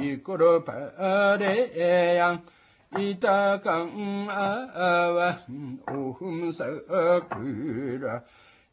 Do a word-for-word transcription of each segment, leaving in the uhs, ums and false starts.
이끌어 바래양 이따강 아와 오흠사그라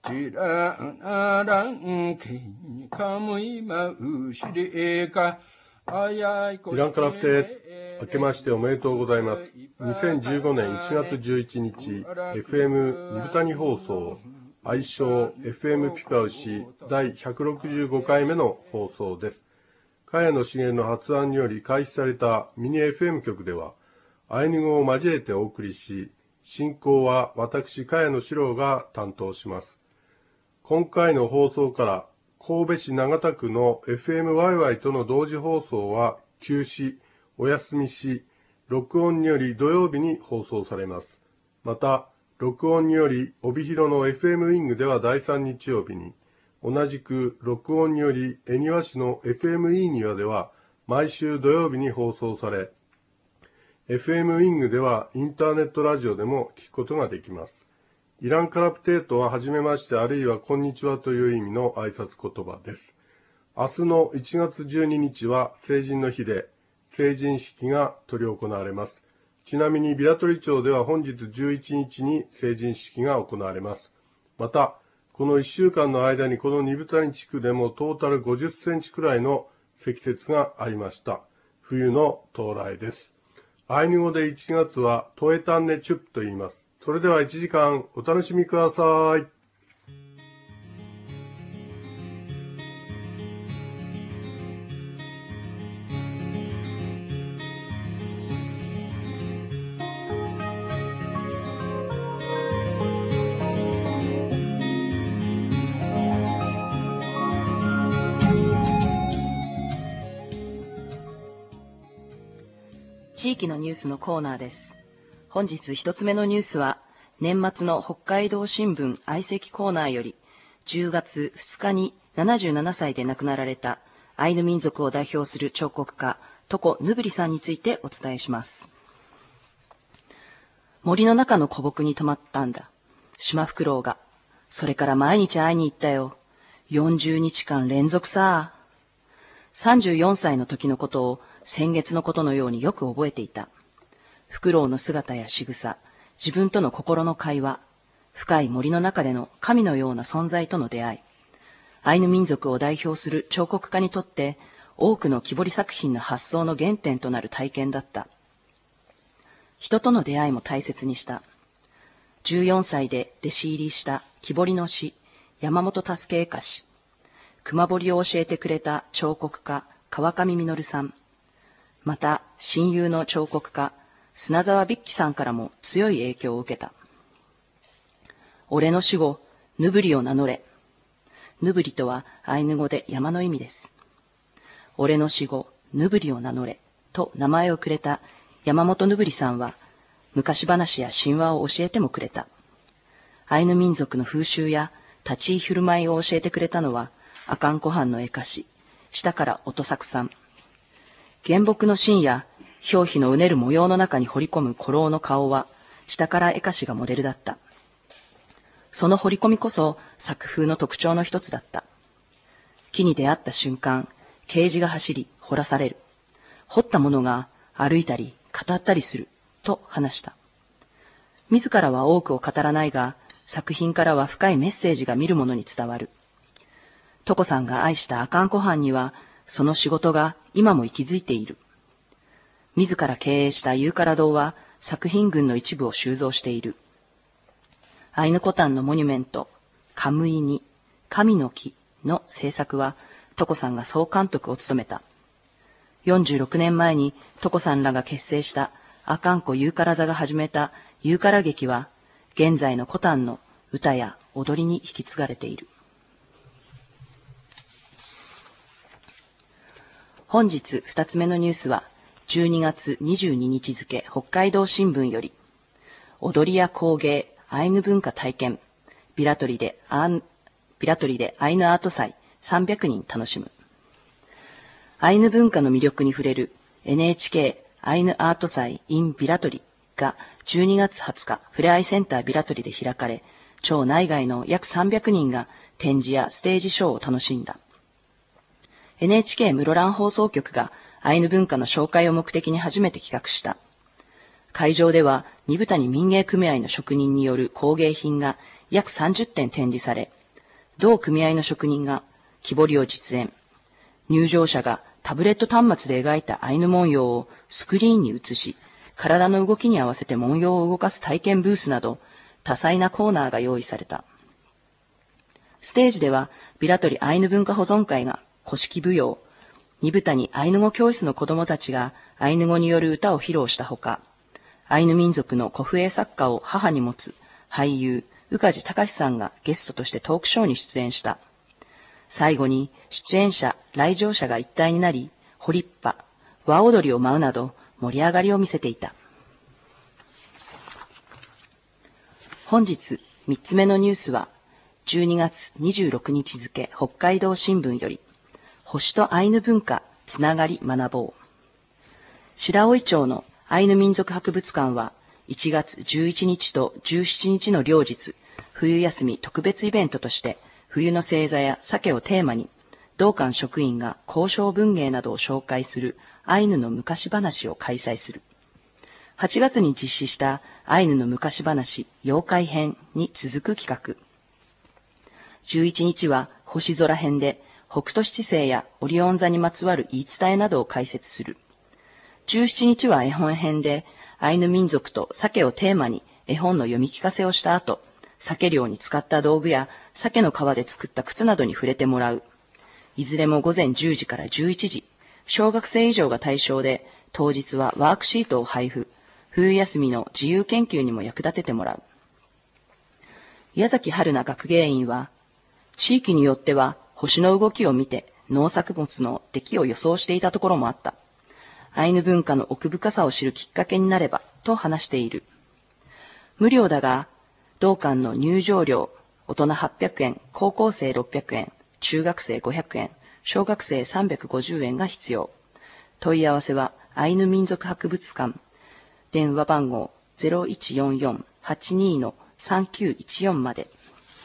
지라나랑 카무이마 우시리가 イランから来て、明けましておめでとうございます。にせんじゅうごねんいちがつじゅういちにち、エフエム 二部谷放送、愛称 エフエム ピパウシだいひゃくろくじゅうごかいめの放送です。茅野茂の発案により開始されたミニ エフエム 局では、アイヌ語を交えてお送りし、進行は私、茅野史郎が担当します。今回の放送から、神戸市長田区の エフエムワイワイ との同時放送は休止、お休みし、録音により土曜日に放送されます。また、録音により帯広の エフエム ウィングではだいさん日曜日に、同じく録音により恵庭市の エフエムイー 庭では毎週土曜日に放送され、エフエム ウィングではインターネットラジオでも聞くことができます。イランカラプテートははじめましてあるいはこんにちはという意味の挨拶言葉です。明日のいちがつじゅうににちは成人の日で成人式が執り行われます。ちなみにビラトリ町では本日じゅういちにちに成人式が行われます。また、このいっしゅうかんの間にこの二部谷地区でもトータルごじゅっセンチくらいの積雪がありました。冬の到来です。アイヌ語でいちがつはトエタンネチュップと言います。それではいちじかんお楽しみください。 地域のニュースのコーナーです。本日一つ目のニュースは、年末の北海道新聞愛席コーナーより、じゅうがつふつかにななじゅうななさいで亡くなられたアイヌ民族を代表する彫刻家、トコ・ヌブリさんについてお伝えします。森の中の古木に泊まったんだ。シマフクロウが。それから毎日会いに行ったよ。よんじゅうにちかん連続さ。さんじゅうよんさいの時のことを先月のことのようによく覚えていた。フクロウの姿や仕草、自分との心の会話、深い森の中での神のような存在との出会い、アイヌ民族を代表する彫刻家にとって多くの木彫り作品の発想の原点となる体験だった。人との出会いも大切にした。じゅうよんさいで弟子入りした木彫りの師、山本助栄家氏、熊彫りを教えてくれた彫刻家、川上実さん、また親友の彫刻家、砂沢ビッキさんからも強い影響を受けた。俺の死後、ヌブリを名乗れ。ヌブリとはアイヌ語で山の意味です。俺の死後、ヌブリを名乗れと名前をくれた山本ヌブリさんは、昔話や神話を教えてもくれた。アイヌ民族の風習や立ち居振る舞いを教えてくれたのは、阿寒湖畔の絵歌師、下から音作さん。原木の芯や表皮のうねる模様の中に彫り込む古老の顔は、下から絵歌師がモデルだった。その彫り込みこそ作風の特徴の一つだった。木に出会った瞬間、啓示が走り、彫らされる。彫ったものが歩いたり、語ったりする、と話した。自らは多くを語らないが、作品からは深いメッセージが見る者に伝わる。トコさんが愛した阿寒湖畔には、その仕事が今も息づいている。自ら経営したユーカラ堂は作品群の一部を収蔵している。アイヌコタンのモニュメント、カムイニ、神の木の制作は、トコさんが総監督を務めた。よんじゅうろくねんまえにトコさんらが結成した阿寒湖ユーカラ座が始めたユーカラ劇は、現在のコタンの歌や踊りに引き継がれている。本日二つ目のニュースは、じゅうにがつにじゅうににち付北海道新聞より、踊りや工芸、アイヌ文化体験、ビラトリでアン、ビラトリでアイヌアート祭さんびゃくにん楽しむ。アイヌ文化の魅力に触れる エヌエイチケー アイヌアート祭 in ビラトリがじゅうにがつはつかふれあいセンタービラトリで開かれ、町内外の約さんびゃくにんが展示やステージショーを楽しんだ。エヌエイチケー 室蘭放送局がアイヌ文化の紹介を目的に初めて企画した。会場では、二豚に民芸組合の職人による工芸品が約さんじゅってん展示され、同組合の職人が木彫りを実演。入場者がタブレット端末で描いたアイヌ文様をスクリーンに映し、体の動きに合わせて文様を動かす体験ブースなど、多彩なコーナーが用意された。ステージでは、ビラトリアイヌ文化保存会が古式舞踊、二豚にアイヌ語教室の子供たちがアイヌ語による歌を披露したほか、アイヌ民族の古風絵作家を母に持つ俳優、宇梶隆さんがゲストとしてトークショーに出演した。最後に出演者、来場者が一体になり、ホリッパ、和踊りを舞うなど盛り上がりを見せていた。本日三つ目のニュースは、じゅうにがつにじゅうろくにち付北海道新聞より、星とアイヌ文化つながり学ぼう。白老町のアイヌ民族博物館はいちがつじゅういちにちとじゅうしちにちの両日、冬休み特別イベントとして、冬の星座や鮭をテーマに、同館職員が交渉文芸などを紹介するアイヌの昔話を開催する。はちがつに実施したアイヌの昔話妖怪編に続く企画。じゅういちにちは星空編で北斗七星やオリオン座にまつわる言い伝えなどを解説する。じゅうしちにちは絵本編でアイヌ民族と鮭をテーマに絵本の読み聞かせをした後、鮭漁に使った道具や鮭の皮で作った靴などに触れてもらう。いずれもごぜんじゅうじからじゅういちじ、小学生以上が対象で、当日はワークシートを配布、冬休みの自由研究にも役立ててもらう。矢崎春奈学芸員は、地域によっては星の動きを見て農作物の出来を予想していたところもあった。アイヌ文化の奥深さを知るきっかけになればと話している。無料だが、同館の入場料、大人はっぴゃくえん、高校生ろっぴゃくえん、中学生ごひゃくえん、小学生さんびゃくごじゅうえんが必要。問い合わせはアイヌ民族博物館、電話番号 ゼロいちよんよん はちに さんきゅういちよん まで。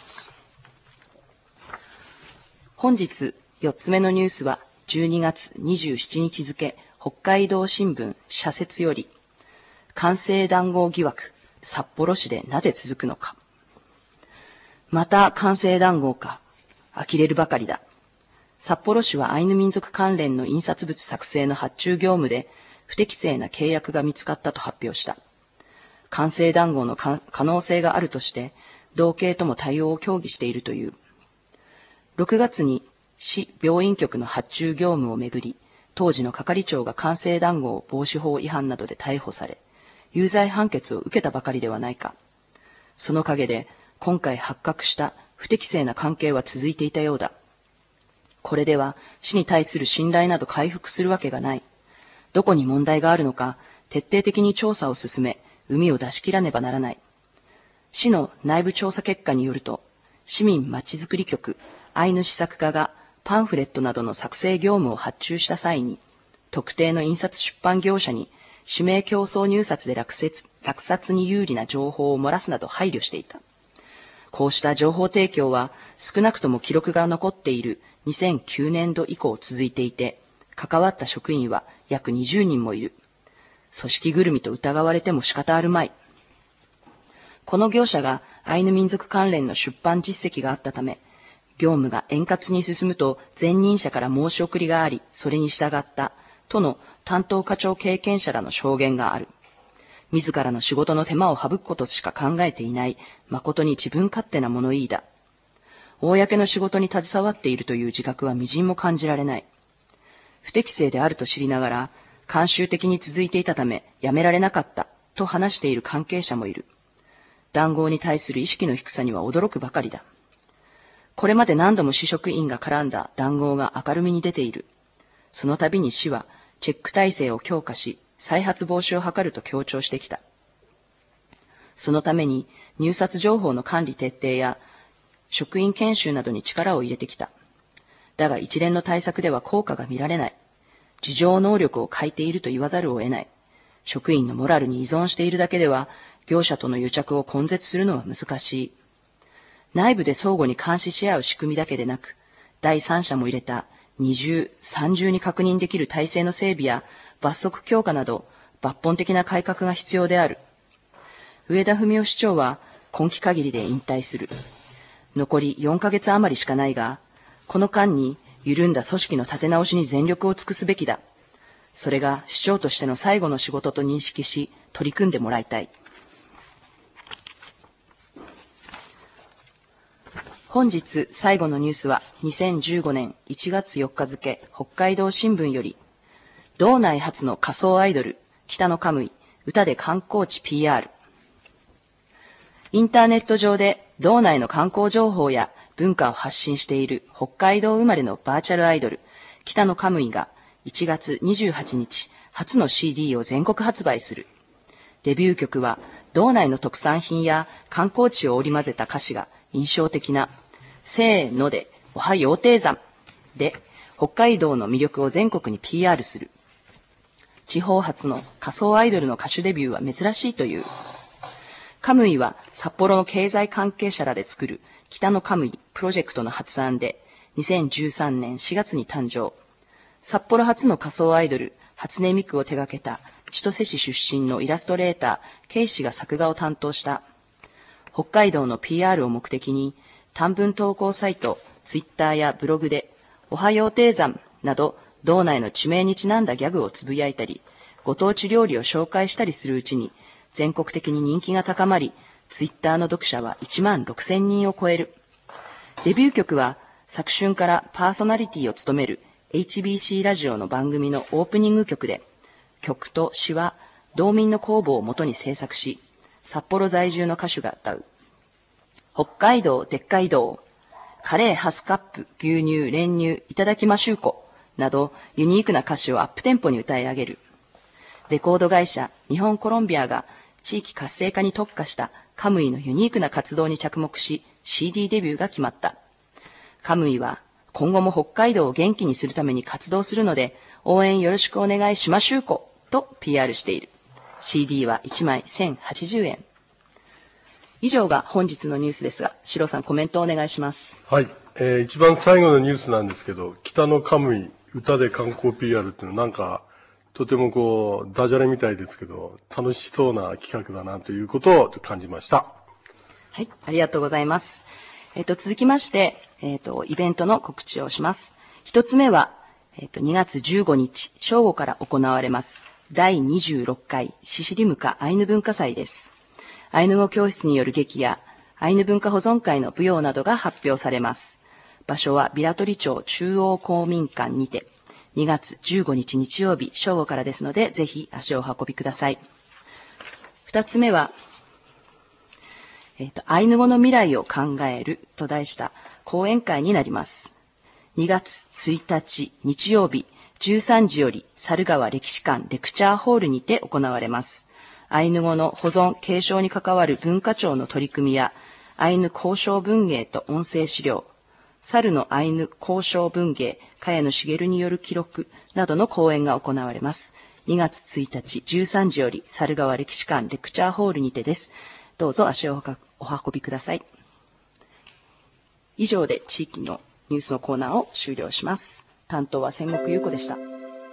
本日よっつめのニュースはじゅうにがつにじゅうしちにち付北海道新聞社説より、官製談合疑惑、札幌市でなぜ続くのか。また官製談合か、呆れるばかりだ。札幌市はアイヌ民族関連の印刷物作成の発注業務で不適正な契約が見つかったと発表した。官製談合の可能性があるとして、同系とも対応を協議しているという。ろくがつに市病院局の発注業務をめぐり、当時の係長が官製談合防止法違反などで逮捕され、有罪判決を受けたばかりではないか。その陰で今回発覚した不適正な関係は続いていたようだ。これでは市に対する信頼など回復するわけがない。どこに問題があるのか徹底的に調査を進め、膿を出し切らねばならない。市の内部調査結果によると、市民まちづくり局アイヌ施策課がパンフレットなどの作成業務を発注した際に、特定の印刷出版業者に指名競争入札で落札、落札に有利な情報を漏らすなど配慮していた。こうした情報提供は少なくとも記録が残っているにせんきゅうねんど以降続いていて、関わった職員は約にじゅうにんもいる。組織ぐるみと疑われても仕方あるまい。この業者がアイヌ民族関連の出版実績があったため、業務が円滑に進むと前任者から申し送りがあり、それに従ったとの担当課長経験者らの証言がある。自らの仕事の手間を省くことしか考えていない、誠に自分勝手な物言いだ。公の仕事に携わっているという自覚はみじんも感じられない。不適正であると知りながら、慣習的に続いていたため、やめられなかったと話している関係者もいる。談合に対する意識の低さには驚くばかりだ。これまで何度も市職員が絡んだ談合が明るみに出ている。その度に市はチェック体制を強化し、再発防止を図ると強調してきた。そのために入札情報の管理徹底や職員研修などに力を入れてきた。だが一連の対策では効果が見られない。自浄能力を欠いていると言わざるを得ない。職員のモラルに依存しているだけでは、業者との癒着を根絶するのは難しい。内部で相互に監視し合う仕組みだけでなく、第三者も入れた二重、三重に確認できる体制の整備や罰則強化など抜本的な改革が必要である。上田文雄市長は今期限りで引退する。残りよんかげつ余りしかないが、この間に緩んだ組織の立て直しに全力を尽くすべきだ。それが市長としての最後の仕事と認識し、取り組んでもらいたい。本日最後のニュースはにせんじゅうごねんいちがつよっか付北海道新聞より、道内初の仮想アイドル、北野カムイ、歌で観光地 ピーアール。インターネット上で道内の観光情報や文化を発信している北海道生まれのバーチャルアイドル、北野カムイがいちがつにじゅうはちにち、初の シーディー を全国発売する。デビュー曲は道内の特産品や観光地を織り交ぜた歌詞が印象的なせーのでおはようていざんで北海道の魅力を全国に ピーアール する。地方発の仮想アイドルの歌手デビューは珍しいという。カムイは札幌の経済関係者らで作る北野カムイプロジェクトの発案でにせんじゅうさんねんしがつに誕生。札幌初の仮想アイドル、初音ミクを手掛けた千歳市出身のイラストレーター、ケイ氏が作画を担当した。北海道の ピーアール を目的に、短文投稿サイト、ツイッターやブログで、おはようていざんなど、道内の地名にちなんだギャグをつぶやいたり、ご当地料理を紹介したりするうちに、全国的に人気が高まり、ツイッターの読者はいちまんろくせんにんを超える。デビュー曲は、昨春からパーソナリティを務める エイチビーシー ラジオの番組のオープニング曲で、曲と詩は道民の公募をもとに制作し、札幌在住の歌手が歌う。北海道でっかい道、カレーハスカップ、牛乳、練乳、いただきましゅうこ、などユニークな歌詞をアップテンポに歌い上げる。レコード会社日本コロンビアが地域活性化に特化したカムイのユニークな活動に着目し シーディー デビューが決まった。カムイは今後も北海道を元気にするために活動するので応援よろしくお願いしましゅうことピーアール している。シーディー はいちまいせんはちじゅうえん。以上が本日のニュースですが、シロさんコメントをお願いします。 はい、えー、一番最後のニュースなんですけど、北野カムイ歌で観光 ピーアール っていうのはなんかとてもこうダジャレみたいですけど楽しそうな企画だなということを感じました。 はい、ありがとうございます。えっと続きまして、えっとイベントの告知をします。一つ目は、えっとにがつじゅうごにち正午から行われますだいにじゅうろっかいシシリムカアイヌ文化祭です。アイヌ語教室による劇やアイヌ文化保存会の舞踊などが発表されます。場所はビラトリ町中央公民館にて、にがつじゅうごにち日曜日正午からですので、ぜひ足をお運びください。二つ目は、えっと、アイヌ語の未来を考えると題した講演会になります。にがつついたち日曜日じゅうさんじより猿川歴史館レクチャーホールにて行われます。アイヌ語の保存継承に関わる文化庁の取り組みやアイヌ交渉文芸と音声資料、猿のアイヌ交渉文芸、茅野茂による記録などの講演が行われます。にがつついたちじゅうさんじより猿川歴史館レクチャーホールにてです。どうぞ足をお運びください。以上で地域のニュースのコーナーを終了します。担当は千石優子でした。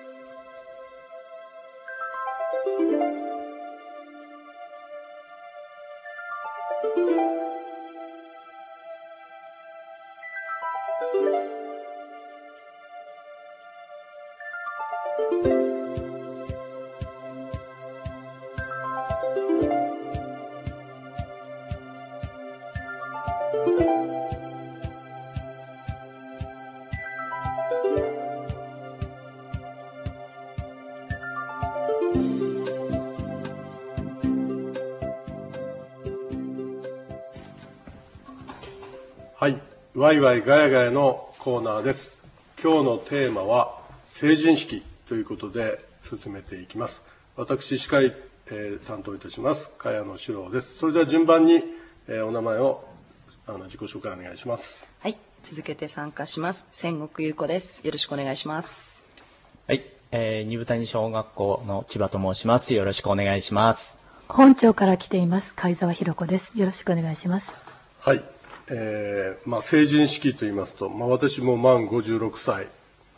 はい、ワイワイガヤガヤのコーナーです。今日のテーマは成人式ということで進めていきます。私司会、えー、担当いたします茅野史郎です。それでは順番に、えー、お名前をあの自己紹介お願いします。 はい、続けて参加します千石優子です。よろしくお願いします。 はい、えー、二部谷小学校の千葉と申します。よろしくお願いします。 本町から来ています貝沢ひろ子です。よろしくお願いします。 はい、えーまあ、成人式といいますと、まあ、私も満ごじゅうろくさい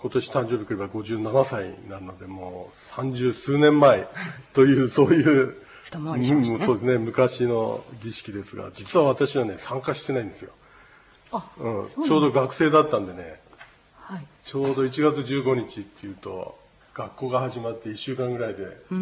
今年誕生日くればごじゅうななさいになるので、もう三十数年前という、そういう、 二回りしましたね。 そうですね、昔の儀式ですが、実は私はね、参加してないんですよ。 あ、 うん、ちょうど学生だったんでね、 はい。 ちょうどいちがつじゅうごにちっていうと、学校が始まっていっしゅうかんぐらいで、 うん。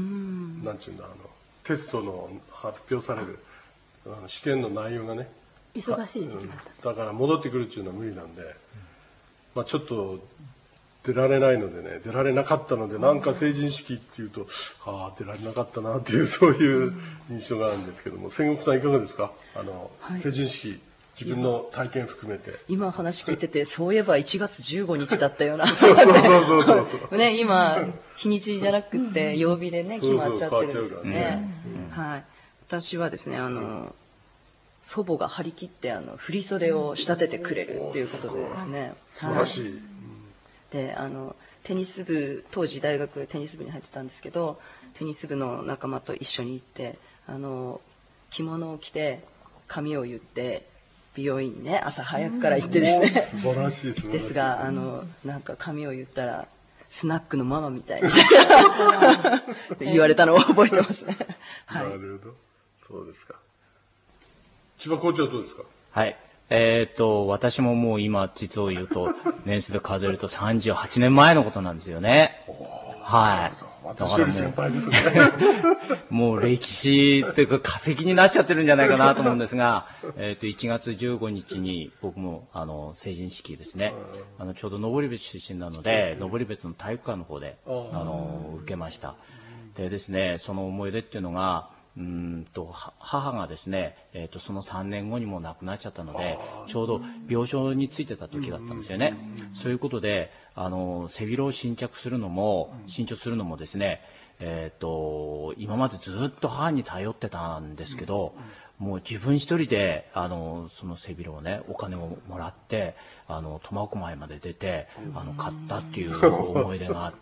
なんちゅうんだ、あの、テストの発表される、あの試験の内容がね、 忙しい時期だった。 だから戻ってくるっていうのは無理なんで、まあちょっと出られないのでね、出られなかったので、なんか成人式っていうと、ああ、出られなかったなっていう、そういう印象があるんですけども、千石さんいかがですか？あの、 はい、 成人式、自分の体験含めて。 今話聞いてて、そういえばいちがつじゅうごにちだったよな。 そうそうそうそうそう。 ね、今、日にちじゃなくて、曜日でね、決まっちゃってるんですよね。はい。私はですね、あの、祖母が張り切ってあの振り袖を仕立ててくれるっていうことでですね、 素晴らしい、はい、 であのテニス部、当時大学テニス部に入ってたんですけど、テニス部の仲間と一緒に行ってあの着物を着て髪を結って美容院ね、朝早くから行ってですね、 素晴らしい素晴らしいですがあのなんか髪を言ったらスナックのママみたいに言われたのを覚えてますね。 はい、なるほど、そうですか。千葉コーチはどうですか？ はい。えー、っと、私ももう今、実を言うと、年数で数えるとさんじゅうはちねんまえのことなんですよね。はい。 私より先輩ですね。 もう歴史っていうか化石になっちゃってるんじゃないかなと思うんですが、えー、っと、いちがつじゅうごにちに僕も、あの、成人式ですね。あの、ちょうど登別出身なので、登別の体育館の方で、あの、受けました。でですね、その思い出っていうのが、うんと母がですね、えー、とそのさんねんごにも亡くなっちゃったので、ちょうど病床についてた時だったんですよね。そういうことであの背広を新着するのも新調するのもですね、えー、と今までずっと母に頼ってたんですけど、もう自分一人であのその背広をね、お金をもらってあの苫小牧まで出てあの買ったっていう思い出があって。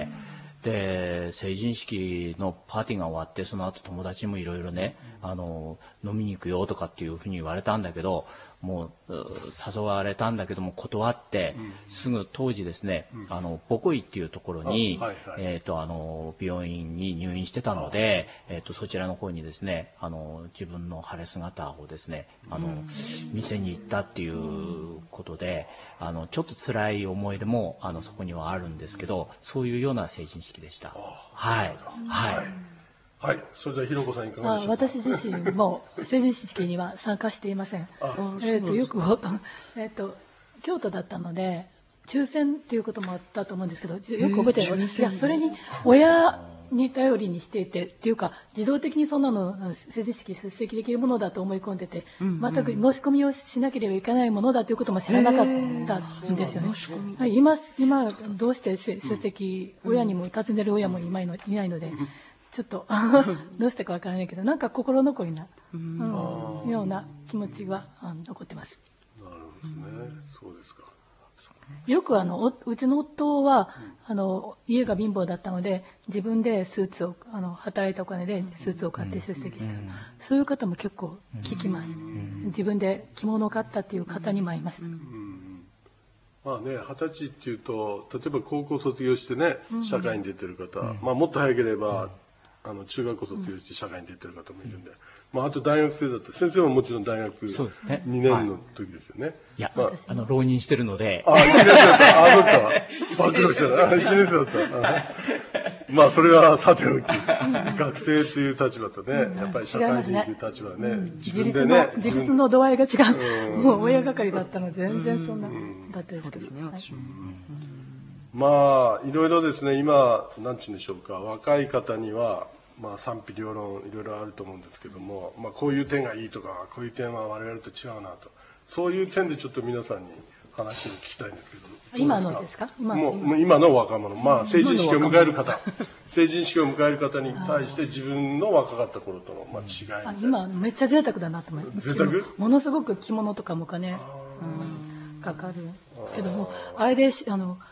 で成人式のパーティーが終わって、その後友達もいろいろね、あの飲みに行くよとかっていうふうに言われたんだけど、もう誘われたんだけども断って、うん、すぐ当時ですね、うん、あのボコイっていうところに、はいはい、えー、とあの病院に入院してたので、えー、とそちらの方にですね、あの自分の晴れ姿をですね、あの、うん、店に行ったっていうことで、あのちょっと辛い思い出もあのそこにはあるんですけど、そういうような成人式でした。はいはい。 はい、それではひろこさんいかがでしょうか。 私自身も成人式には参加していません。えっとよくえっと京都だったので抽選っていうこともあったと思うんですけど、よく覚えてる。いや、それに親に頼りにしていてっていうか、自動的にそんなの成人式出席できるものだと思い込んでて、全く申し込みをしなければいけないものだということも知らなかったんですよね。今今どうして出席、親にも尋ねる親もいないのいないので。ちょっとどうしてかわからないけど、なんか心残りな、うん、ような気持ちは残ってます。 なるほどね。そうですか。 よくあのうちの夫はあの家が貧乏だったので、自分でスーツをあの働いたお金でスーツを買って出席した、そういう方も結構聞きます。自分で着物を買ったっていう方にもいます。 まあね、二十歳っていうと、例えば高校卒業してね、社会に出てる方、まあもっと早ければあの中学校卒業して社会に出てる方もいるんで、まあ、あと大学生だった先生ももちろん大学にねんの時ですよね。はい、 いや、まあ、あの浪人してるので。 あ、いちねん生だった。あ、そっか。暴露したら、あ、いちねん生だった。まあそれはさておき、学生という立場とね、やっぱり社会人という立場はね、うん、自分でね、 自立の度合いが違う。うん、もう親係だったので全然そんな、うん、だったです。 そうですね、私も。 まあいろいろですね、今なんていうんでしょうか、若い方にはまあ賛否両論いろいろあると思うんですけども、まあこういう点がいいとか、こういう点は我々と違うなと、そういう点でちょっと皆さんに話を聞きたいんですけど、 今のですか？ 今もう今の若者、まあ成人式を迎える方、成人式を迎える方に対して自分の若かった頃とのまあ違いみたいな。 今めっちゃ贅沢だなと思います。 贅沢？ ものすごく着物とかもお金かかるけども、あれであの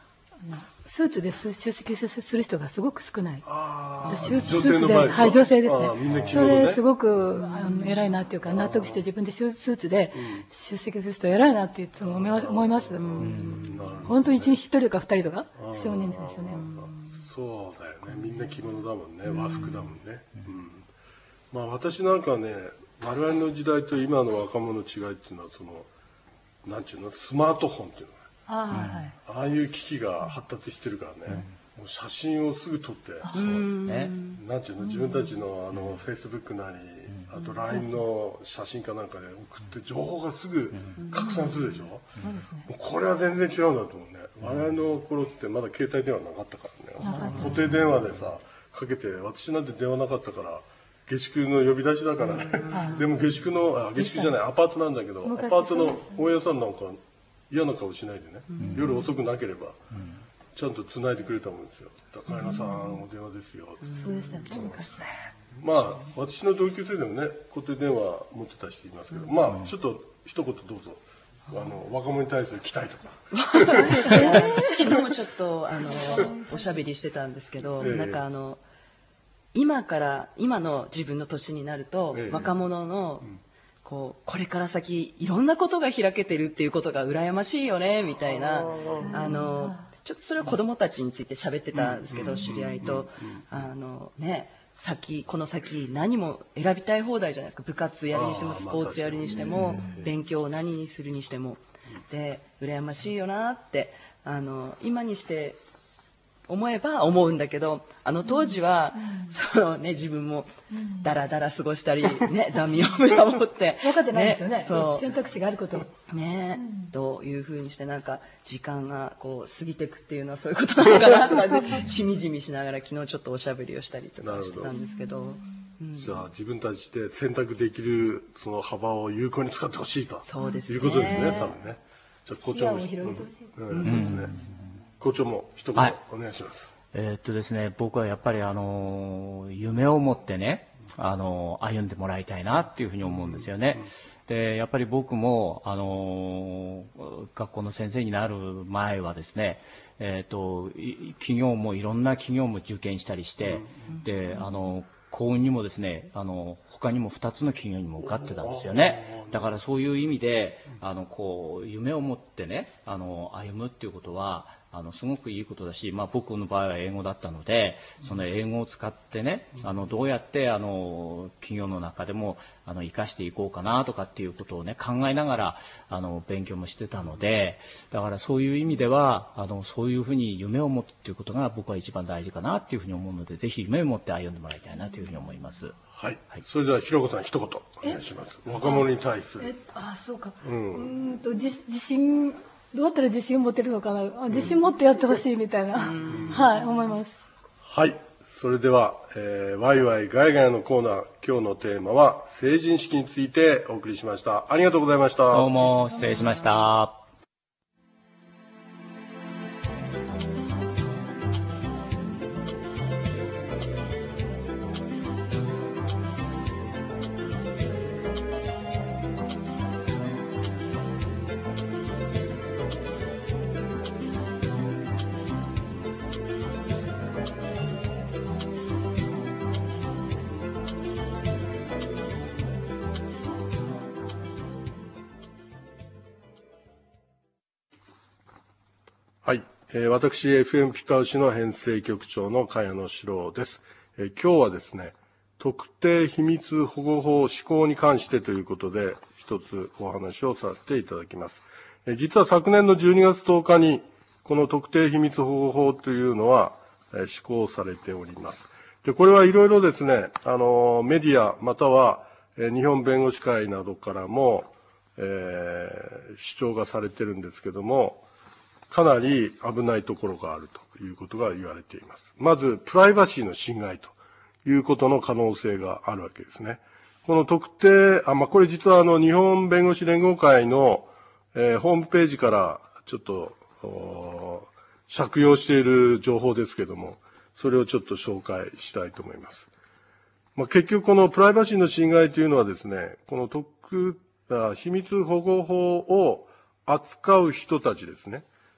スーツで出席する人がすごく少ない。 あスーツで、はい、女性ですね。 みんな着そ物ね。 れすごくあの偉いなっていうか、納得して自分でスーツで出席する人偉いなっていつも思います。うん、本当に一人か二人とか少人数ですよね。 そうだよね。みんな着物だもんね。和服だもんね。うん、まあ私なんかね、我々の時代と今の若者の違いっていうのはそのなんていうの、スマートフォンっていうの。 あ, はい、 ああいう機器が発達してるからね、うん、もう写真をすぐ撮って、 そうですね、 なんていうの、自分たちのあのフェイスブックなり、あと ライン の写真かなんかで送って情報がすぐ拡散するでしょ、もうこれは全然違うんだと思うね。我々の頃ってまだ携帯電話なかったからね、固定電話でさかけて、私なんて電話なかったから下宿の呼び出しだからね、でも下宿のあ下宿じゃないアパートなんだけど、アパートの大家さんなんか嫌な顔しないでね、うん、夜遅くなければ、うん、ちゃんと繋いでくれたもんですよ。高山さん、うん、お電話ですよ。 そうですね。そうですね。 まあ私の同級生でもね固定電話持ってた人いますけど、うん、まあちょっと一言どうぞ。あの若者に対する期待とか。 昨日もちょっとあのおしゃべりしてたんですけど、ええ、なんかあの今から今の自分の年になると、ええ、若者の、うん、こうこれから先いろんなことが開けてるっていうことが羨ましいよねみたいな、あのちょっとそれは子供たちについて喋ってたんですけど、知り合いとあのね先この先何も選びたい放題じゃないですか。部活やるにしてもスポーツやるにしても勉強を何にするにしてもで羨ましいよなってあの今にして思えば思うんだけど、あの当時は、うん、そうね、自分もだらだら過ごしたり、ね、ダミをむだ持って分かってないですよね、ね、そう選択肢があることね、うん、どういうふうにしてなんか時間がこう過ぎていくっていうのはそういうことなのかなとか、ね、しみじみしながら昨日ちょっとおしゃべりをしたりとかしてたんですけど、 うん、じゃあ自分たちで選択できるその幅を有効に使ってほしいとそうです、ね、 いうことですね、多分ね。 じゃあ校長も広げてほしい、 うんうん、そうですね、校長も一言お願いします。 はい、えー、っとですね、僕はやっぱりあの夢を持ってね、あの歩んでもらいたいなっていうふうに思うんですよね。でやっぱり僕もあの学校の先生になる前はですね、えー、っと企業もいろんな企業も受験したりして、であの幸運にもですね、あの他にもふたつの企業にも受かってたんですよね。だからそういう意味であのこう夢を持ってね、あの歩むっていうことはあのすごくいいことだし、まあ、僕の場合は英語だったので、その英語を使ってね、あのどうやってあの企業の中でもあの生かしていこうかなとかっていうことをね考えながらあの勉強もしてたので、だからそういう意味ではあのそういうふうに夢を持つっていうことが僕は一番大事かなっていうふうに思うので、ぜひ夢を持って歩んでもらいたいなというふうに思います。 はい、はい、それではひろこさん一言お願いします。若者に対する。 えあそうか、うん、うんと自信どうやったら自信を持てるのかな、自信持ってやってほしいみたいな、はい思います。 はい、それでは、えー、ワイワイガヤガヤのコーナー、今日のテーマは成人式についてお送りしました。ありがとうございました。 どうも失礼しました。 はい、えー、私 エフエム ピカウシの編成局長の茅野史郎です。えー、今日はですね、特定秘密保護法施行に関してということで一つお話をさせていただきます。えー、実は昨年のじゅうにがつとおかにこの特定秘密保護法というのは、えー、施行されております。で、これはいろいろですね、あのー、メディアまたは、えー、日本弁護士会などからも、えー、主張がされてるんですけども、かなり危ないところがあるということが言われています。まず、プライバシーの侵害ということの可能性があるわけですね。この特定、あ、まあ、これ実はあの、日本弁護士連合会の、えー、ホームページからちょっと、借用している情報ですけども、それをちょっと紹介したいと思います。まあ、結局このプライバシーの侵害というのはですね、この特、秘密保護法を扱う人たちですね。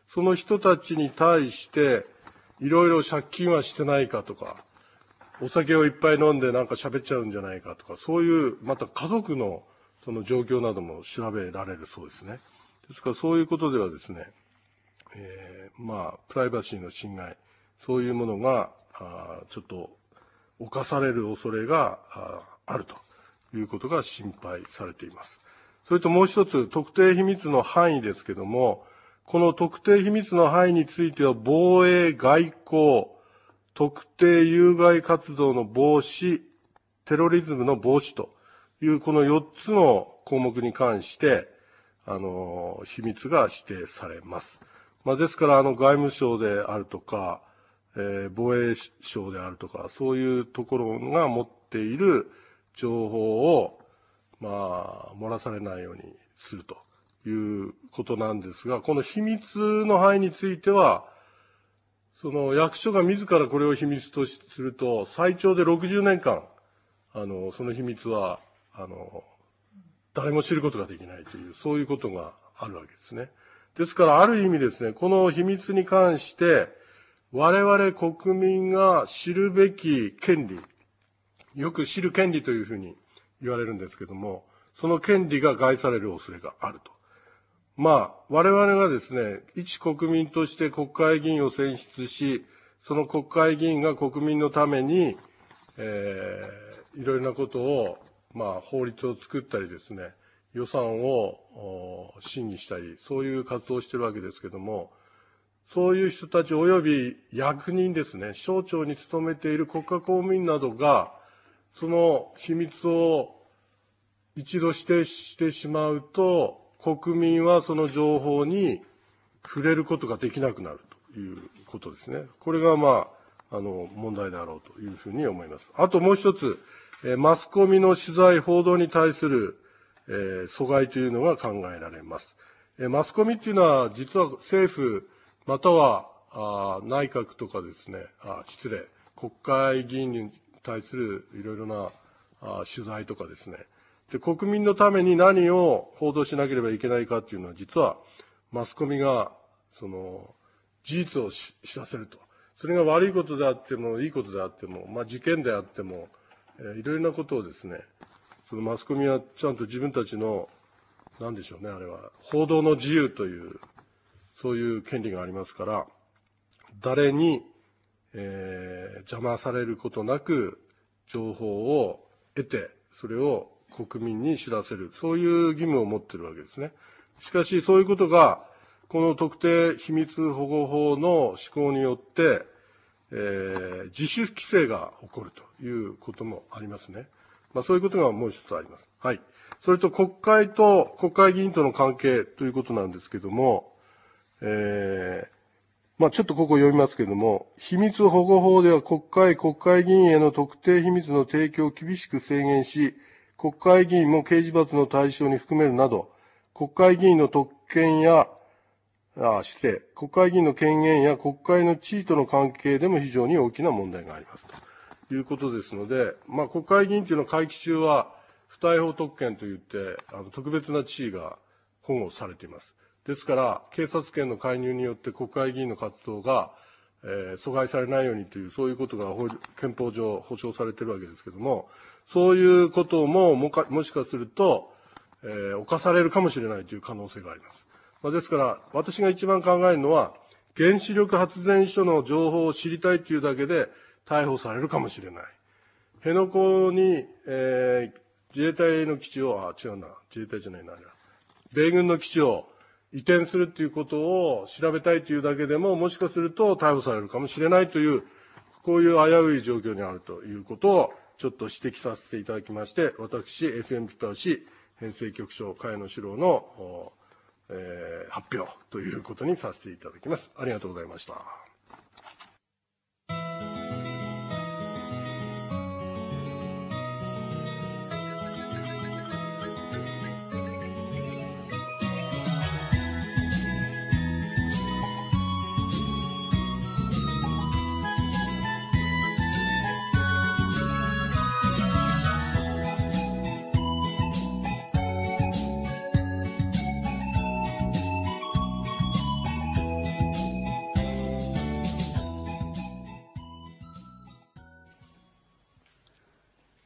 その人たちに対して、いろいろ借金はしてないかとか、お酒をいっぱい飲んでなんか喋っちゃうんじゃないかとか、そういう、また家族のその状況なども調べられるそうですね。ですからそういうことではですね、えー、まあ、プライバシーの侵害、そういうものが、あちょっと犯される恐れが あ, あるということが心配されています。それともう一つ、特定秘密の範囲ですけども、この特定秘密の範囲については、防衛、外交、特定有害活動の防止、テロリズムの防止という、このよっつの項目に関して、あの、秘密が指定されます。まあ、ですから、あの、外務省であるとか、えー、防衛省であるとか、そういうところが持っている情報を、まあ、漏らされないようにするということなんですが、この秘密の範囲については、その役所が自らこれを秘密とすると、最長でろくじゅうねんかん、あの、その秘密は、あの、誰も知ることができないという、そういうことがあるわけですね。ですから、ある意味ですね、この秘密に関して、我々国民が知るべき権利、よく知る権利というふうに言われるんですけども、その権利が害される恐れがあると。まあ、我々がですね、一国民として国会議員を選出し、その国会議員が国民のために、えー、いろいろなことを、まあ、法律を作ったりですね、予算を審議したり、そういう活動をしているわけですけども、そういう人たち及び役人ですね、省庁に勤めている国家公務員などが、その秘密を一度指定してしまうと、国民はその情報に触れることができなくなるということですね。これがまあ、あの、問題であろうというふうに思います。あともう一つ、マスコミの取材、報道に対する、えー、阻害というのが考えられます。マスコミっていうのは、実は政府、またはあ内閣とかですね、あ失礼、国会議員に対するいろいろなあ取材とかですね、で、国民のために何を報道しなければいけないかっていうのは、実はマスコミが、その、事実を知らせると。それが悪いことであっても、いいことであっても、まあ事件であっても、えー、いろいろなことをですね、そのマスコミはちゃんと自分たちの、なんでしょうね、あれは、報道の自由という、そういう権利がありますから、誰に、えー、邪魔されることなく、情報を得て、それを国民に知らせる、そういう義務を持っているわけですね。しかし、そういうことが、この特定秘密保護法の施行によって、えー、自主規制が起こるということもありますね。まあ、そういうことがもう一つあります。はい。それと国会と、国会議員との関係ということなんですけども、えー、まあ、ちょっとここ読みますけれども、秘密保護法では国会、国会議員への特定秘密の提供を厳しく制限し、国会議員も刑事罰の対象に含めるなど、国会議員の特権や、あ、失礼、国会議員の権限や国会の地位との関係でも非常に大きな問題がありますということですので、まあ、国会議員というのは会期中は不逮捕特権といって、あの特別な地位が保護されています。ですから、警察権の介入によって国会議員の活動が、えー、阻害されないようにという、そういうことが憲法上保障されているわけですけれども、そういうことももかもしかすると、えー、犯されるかもしれないという可能性があります。まあ、ですから、私が一番考えるのは、原子力発電所の情報を知りたいというだけで逮捕されるかもしれない。辺野古に、えー、自衛隊の基地を、あ、違うな、自衛隊じゃないな、米軍の基地を移転するということを調べたいというだけでも、もしかすると逮捕されるかもしれないという、こういう危うい状況にあるということを、ちょっと指摘させていただきまして、私、エフエム ピパウ市編成局長、茅野史郎の、えー、発表ということにさせていただきます。ありがとうございました。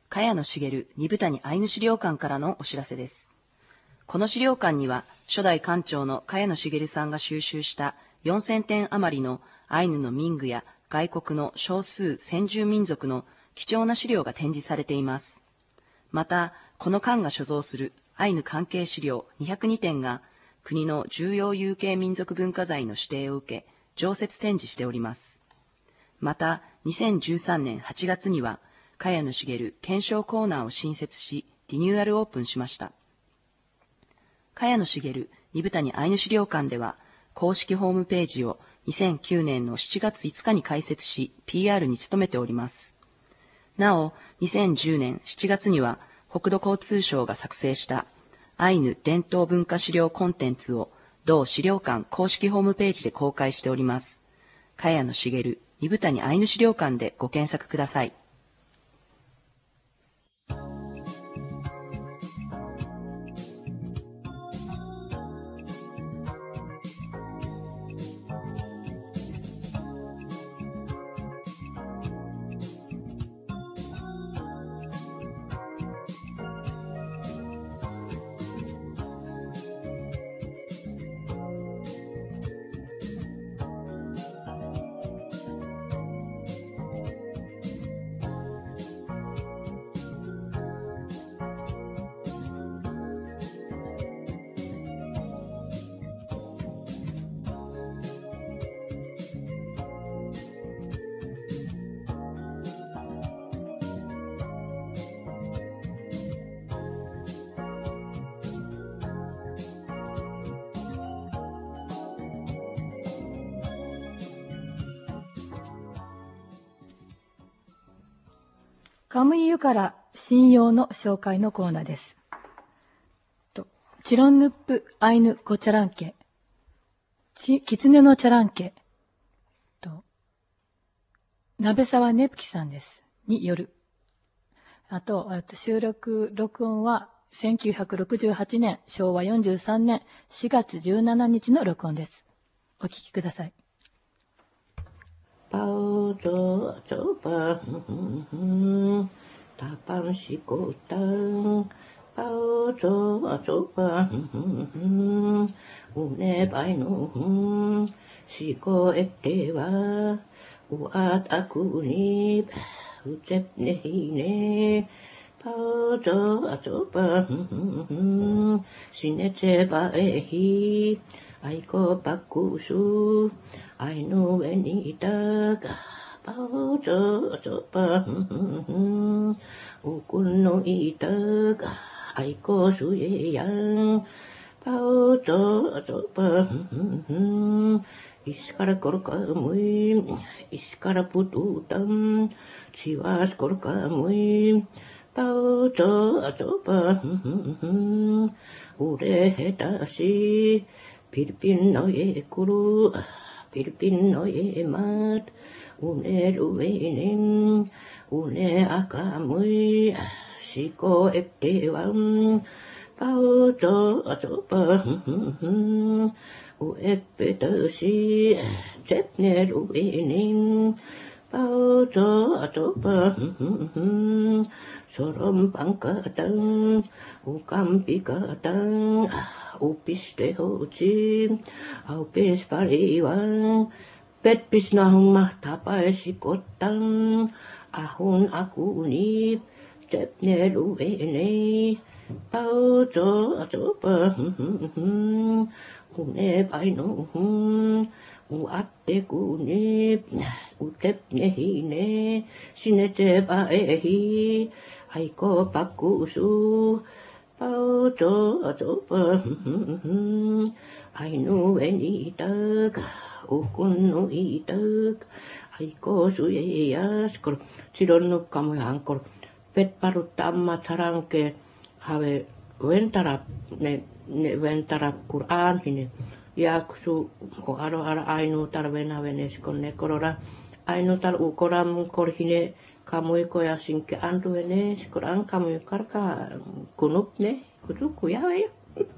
茅野茂二部谷アイヌ資料館からのお知らせです。この資料館には、初代館長の茅野茂さんが収集したよんせんてん余りのアイヌの民具や外国の少数先住民族の貴重な資料が展示されています。また、この館が所蔵するアイヌ関係資料にひゃくにてんが国の重要有形民族文化財の指定を受け、常設展示しております。また、にせんじゅうさんねんはちがつには、茅野茂検証コーナーを新設し、リニューアルオープンしました。茅野茂二部谷アイヌ資料館では、公式ホームページをにせんきゅうねんのしちがついつかに開設し、ピーアール に努めております。なお、にせんじゅうねんしちがつには、国土交通省が作成したアイヌ伝統文化資料コンテンツを同資料館公式ホームページで公開しております。茅野茂二部谷アイヌ資料館でご検索ください。 カムイユから信用の紹介のコーナーです。とチロンヌップアイヌゴチャランケ、キツネのチャランケと鍋沢ねぷきさんですによる。あと、あと収録録音はせんきゅうひゃくろくじゅうはちねんしょうわよんじゅうさんねんしがつじゅうしちにちの録音です。お聞きください。 パオゾチョパンタパンシコタンパオゾチョパンウネバイノシコエテワウアタクニウチェプネヒネパオゾチョパンシネチェバエヒアイコパクスアイノエニタガパオチョチョパンウクノイタガアイコスエヤンパオチョチョパンイスカラコルカムイイスカラプトゥタンチワスコルカムイパオチョチョパンウレヘタシピリピンのエクルピリピンのエマッウネルウェネンウネアカムイシコエテワンパオチョチョパンウエペタシチェプネルウェネンパオチョチョパンソロンパンカタンウカンピカタンupis te hoci, aupis pariwan, petpis nahumah tapai sikotan, ahun aku nip, cepne luene, pau co coba, une paino, uate kunip, utepne hine, sinete paehi, aiko pakusu, Pao cho cho pa ai nu en i tak u kun nu i tak ai ko su ye ya skor siron nu kamu angkor pet paru tamma charangke have ventara ne ne ventara Quran hine ya su o aro ara ai nu tar vena venes kon ne korora ai nu tar u koram kor hine kamu ko ya sinke andu ene Quran kamu karka kunup ne kutuku ya we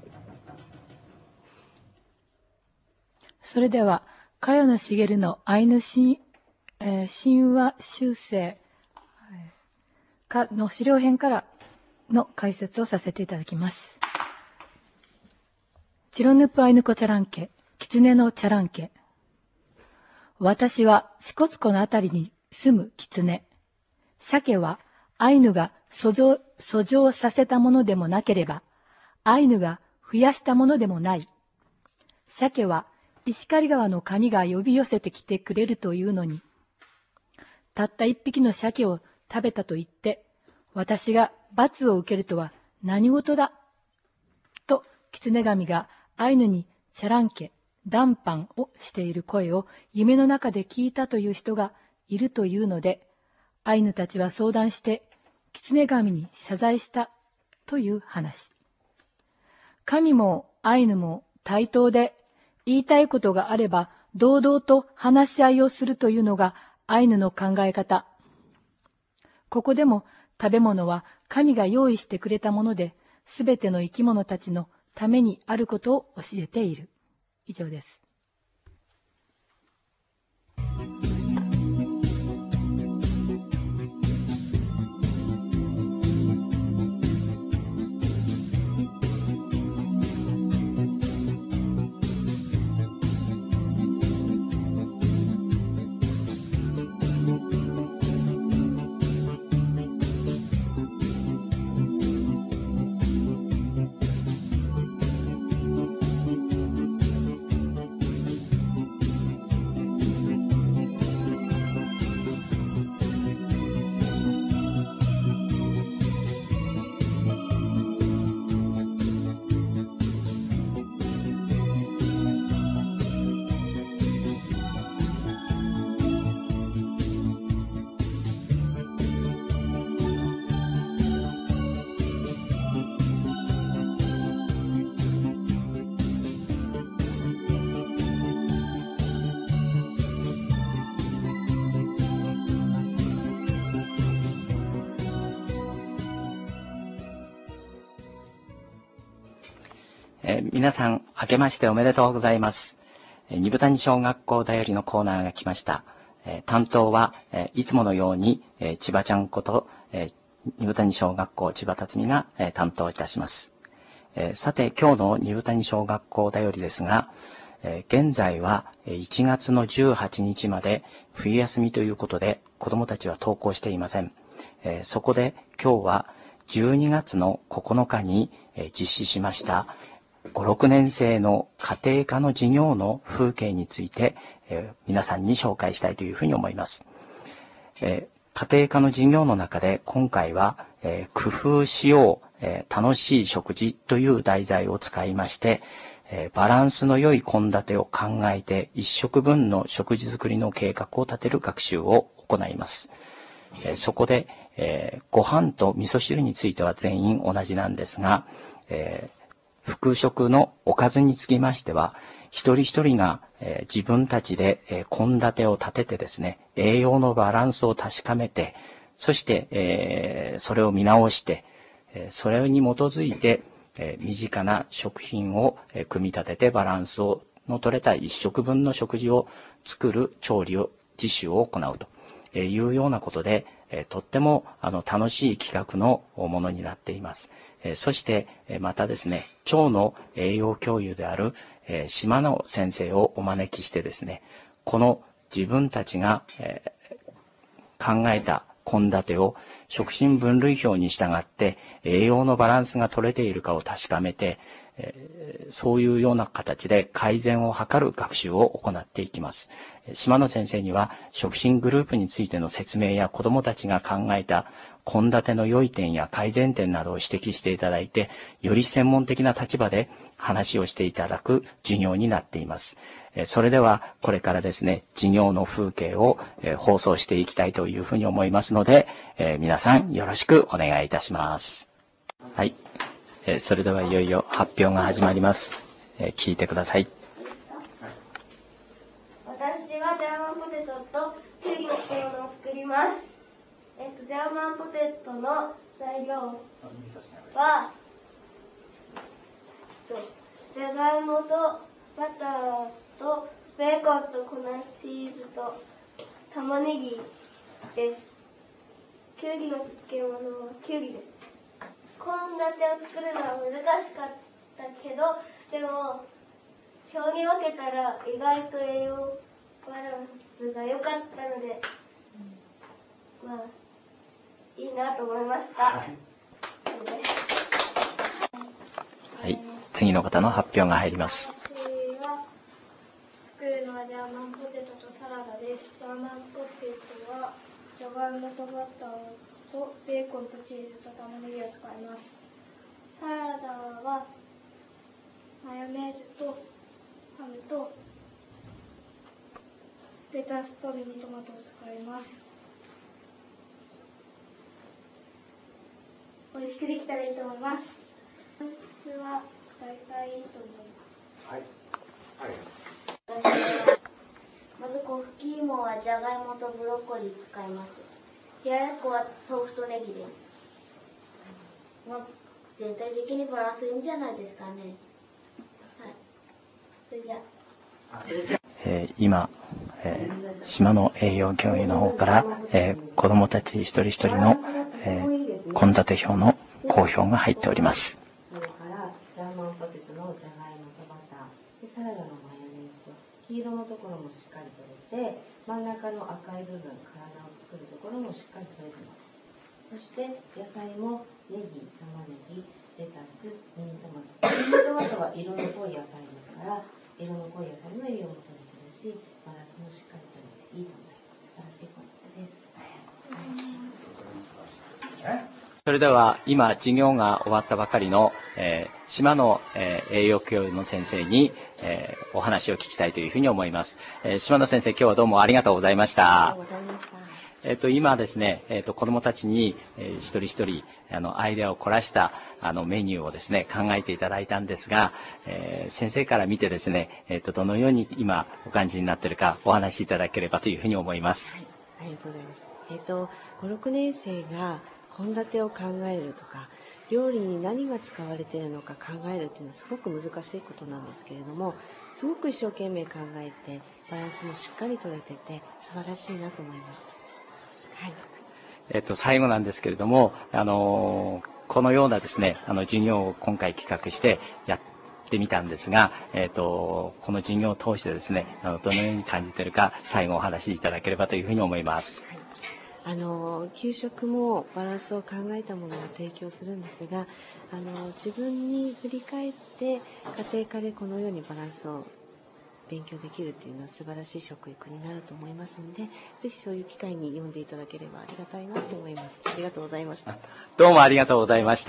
それでは茅野茂のアイヌ神、えー、神話修正の資料編からの解説をさせていただきます。チロヌプアイヌコチャラン家、狐のチャラン家。私は支笏湖のあたりに住む狐。鮭はアイヌが遡上、遡上させたものでもなければ、アイヌが増やしたものでもない。鮭は石狩川の神が呼び寄せてきてくれるというのに、たった一匹の鮭を食べたと言って、私が罰を受けるとは何事だと、狐神がアイヌにチャランケ、談判をしている声を夢の中で聞いたという人がいるというので、アイヌたちは相談して、狐神に謝罪したという話。神もアイヌも対等で、言いたいことがあれば堂々と話し合いをするというのがアイヌの考え方。ここでも食べ物は神が用意してくれたもので、すべての生き物たちのためにあることを教えている。以上です。 えー、皆さん明けましておめでとうございます。えー、二部谷小学校だよりのコーナーが来ました。えー、担当は、えー、いつものように、えー、千葉ちゃんこと、えー、二部谷小学校千葉辰巳が、えー、担当いたします。えー、さて今日の二部谷小学校だよりですが、えー、現在はいちがつのじゅうはちにちまで冬休みということで子どもたちは登校していません。えー、そこで今日はじゅうにがつのここのかに、えー、実施しましたご、ろくねん生の家庭科の授業の風景について、えー、皆さんに紹介したいというふうに思います。えー、家庭科の授業の中で今回は、えー、工夫しよう、えー、楽しい食事という題材を使いまして、えー、バランスの良い献立を考えて一食分の食事作りの計画を立てる学習を行います。えー、そこで、えー、ご飯と味噌汁については全員同じなんですが、えー副食のおかずにつきましては、一人一人が、えー、自分たちで献立、えー、を立ててですね、栄養のバランスを確かめて、そして、えー、それを見直して、えー、それに基づいて、えー、身近な食品を、えー、組み立ててバランスをの取れた一食分の食事を作る調理を、実習を行うというようなことで、えー、とってもあの楽しい企画のものになっています。えー、そして、えー、またですね、腸の栄養教諭である、えー、島野先生をお招きしてですね、この自分たちが、えー、考えた献立を食品分類表に従って栄養のバランスが取れているかを確かめて、えー、そういうような形で改善を図る学習を行っていきます。島野先生には食品グループについての説明や子どもたちが考えた献立の良い点や改善点などを指摘していただいて、より専門的な立場で話をしていただく授業になっています。それではこれからですね、授業の風景を放送していきたいというふうに思いますので、皆さんよろしくお願いいたします。はい。それではいよいよ発表が始まります。聞いてください。 私はジャーマンポテトとキュウリの漬物を作ります。えっと、ジャーマンポテトの材料は、じゃがいもとバターとベーコンと粉チーズと玉ねぎです。 きゅうりの漬物はきゅうりです。献立を作るのは難しかったけど、でも表に分けたら意外と栄養バランスが良かったので、まあいいなと思いました。はい、 はい、次の方の発表が入ります。 私は作るのはジャーマンポテトとサラダです。ジャーマンポテトはじゃがいもとバターとベーコンとチーズと玉ねぎを使います。サラダはマヨネーズとハムとレタスとミニトマトを使います。美味しくできたらいいと思います。バランスは大体いいと思います。はい。はい。私はまず粉吹き芋はじゃがいもとブロッコリー使います。冷ややっこは豆腐とネギです。まあ、全体的にバランスいいんじゃないですかね。はい。それじゃあ。 えー、今、えー、島の栄養教諭の方から、えー、子どもたち一人一人の献立表の公表が入っております。 それからジャーマンポテトのじゃがいもとバターで、サラダのマヨネーズと黄色のところもしっかり取れて、真ん中の赤い部分、体を作るところもしっかり取れてます。そして野菜もネギ、玉ねぎ、レタス、ミニトマト。ミニトマトは色の濃い野菜ですから、色の濃い野菜の栄養も取れてるし、バランスもしっかり取れていいと思います。素晴らしい献立です。 それでは今授業が終わったばかりの、えー、島の、えー、栄養教諭の先生に、えー、お話を聞きたいというふうに思います。えー、島野先生、今日はどうもありがとうございました。 ありがとうございました。 えっと、今ですね、えっと、子供たちに、えー、一人一人、あの、アイデアを凝らした、あの、メニューをですね、考えていただいたんですが、えー、先生から見てですね、えっと、どのように今、お感じになっているか、お話しいただければというふうに思います。 はい、ありがとうございます。えっと、ご、ろくねん生が献立を考えるとか、料理に何が使われているのか考えるっていうのはすごく難しいことなんですけれども、すごく一生懸命考えて、バランスもしっかり取れてて、素晴らしいなと思いました。はい。 えっと、最後なんですけれども、あのー、このようなですね、あの、授業を今回企画してやってみたんですが、えっと、この授業を通してですね、あの、どのように感じているか、最後お話しいただければというふうに思います。はい、 あの給食もバランスを考えたものを提供するんですが、あの自分に振り返って家庭科でこのようにバランスを勉強できるというのは素晴らしい食育になると思いますので、ぜひそういう機会に読んでいただければありがたいなと思います。ありがとうございました。 どうもありがとうございました。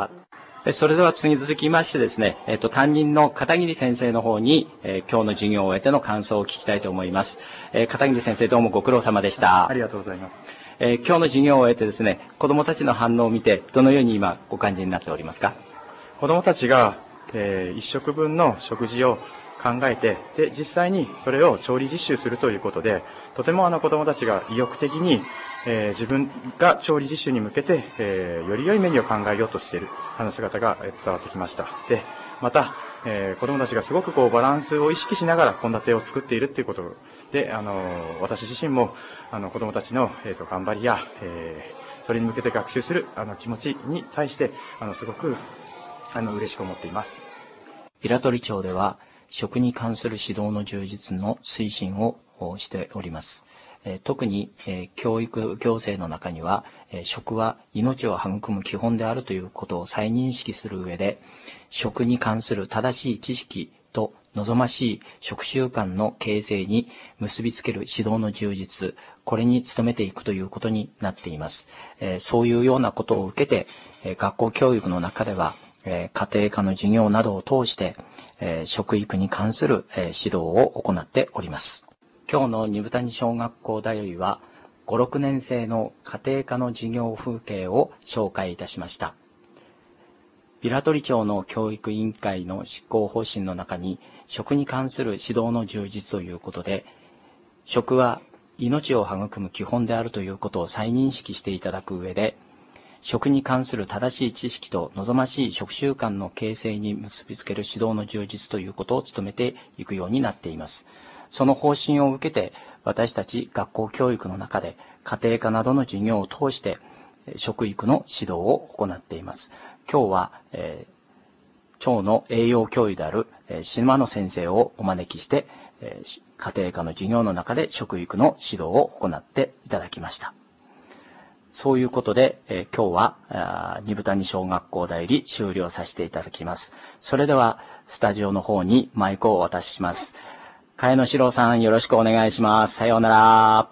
それでは次続きましてですね、えっと、担任の片桐先生の方に、えー、今日の授業を終えての感想を聞きたいと思います。えー、片桐先生、どうもご苦労様でした。 ありがとうございます。 えー、今日の授業を終えてですね、子どもたちの反応を見て、どのように今お感じになっておりますか？ 子どもたちが、えー、一食分の食事を考えて、で、実際にそれを調理実習するということで、とてもあの子どもたちが意欲的に、えー、自分が調理実習に向けて、えー、より良いメニューを考えようとしているあの姿が伝わってきました。で、また、えー、子どもたちがすごくこうバランスを意識しながら献立を作っているということで、あの私自身もあの子どもたちの、えー、と頑張りや、えー、それに向けて学習するあの気持ちに対してあのすごくあの嬉しく思っています。 平取町では食に関する指導の充実の推進をしております。特に教育行政の中には、食は命を育む基本であるということを再認識する上で、食に関する正しい知識と望ましい食習慣の形成に結びつける指導の充実、これに努めていくということになっています。そういうようなことを受けて、学校教育の中では、家庭科の授業などを通して、食育に関する指導を行っております。今日の二部谷小学校だよりは、ご、ろくねん生の家庭科の授業風景を紹介いたしました。平取町の教育委員会の執行方針の中に、食に関する指導の充実ということで、食は命を育む基本であるということを再認識していただく上で、食に関する正しい知識と望ましい食習慣の形成に結びつける指導の充実ということを努めていくようになっています。その方針を受けて、私たち学校教育の中で家庭科などの授業を通して、 食育の指導を行っています。今日は、えー、腸の栄養教諭である、えー、島野先生をお招きして、えー、家庭科の授業の中で食育の指導を行っていただきました。そういうことで、えー、今日は二部谷小学校代理終了させていただきます。それではスタジオの方にマイクをお渡しします。茅野史郎さん、よろしくお願いします。さようなら。